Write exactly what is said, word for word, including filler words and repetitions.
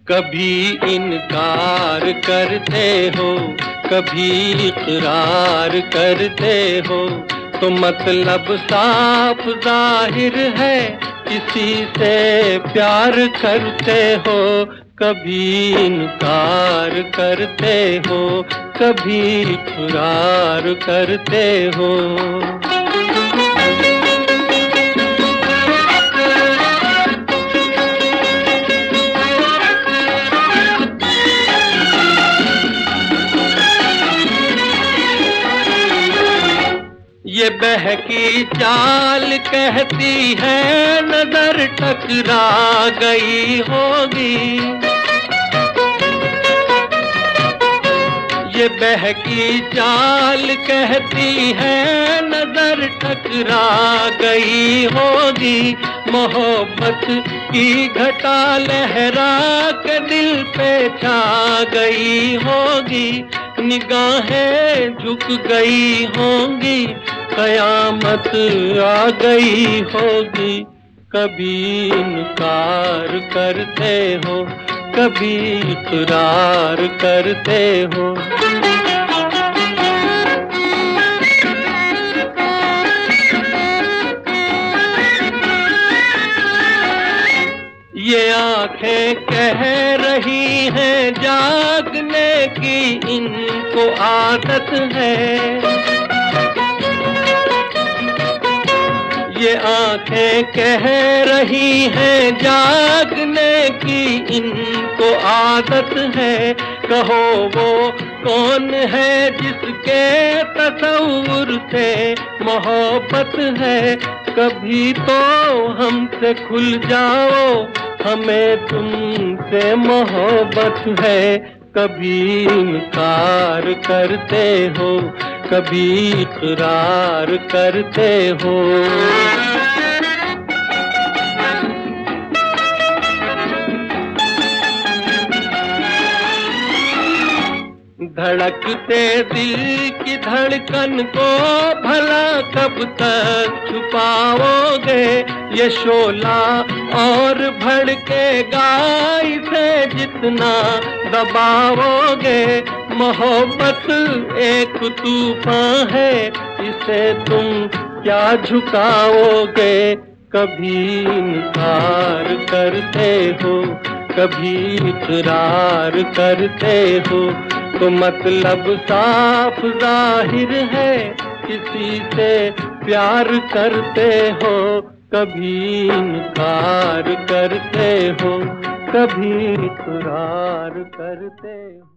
कभी इनकार करते हो, कभी इकरार करते हो, तो मतलब साफ जाहिर है किसी से प्यार करते हो। कभी इनकार करते हो, कभी इकरार करते हो। ये बहकी चाल कहती है नजर टकरा गई होगी। ये बहकी चाल कहती है नजर टकरा गई होगी। मोहब्बत की घटा लहरा के दिल पे छा गई होगी। निगाहें झुक गई होंगी, कयामत आ गई होगी। कभी इनकार करते हो, कभी इकरार करते हो। ये आंखें कह रही हैं जागने की इनको आदत है। ये आंखें कह रही हैं जागने की इनको आदत है। कहो वो कौन है जिसके तसव्वुर से मोहब्बत है। कभी तो हमसे खुल जाओ, हमें तुमसे मोहब्बत है। कभी इनकार करते हो, कभी इकरार करते हो। धड़कते दिल की धड़कन को भला कब तक छुपाओगे। ये शोला और भड़केगा इसे जितना दबाओगे। मोहब्बत एक तूफान है, इसे तुम क्या झुकाओगे। कभी इनकार करते हो, कभी इकरार करते हो, तो मतलब साफ जाहिर है किसी से प्यार करते हो। कभी इनकार करते हो, कभी इकरार करते हो।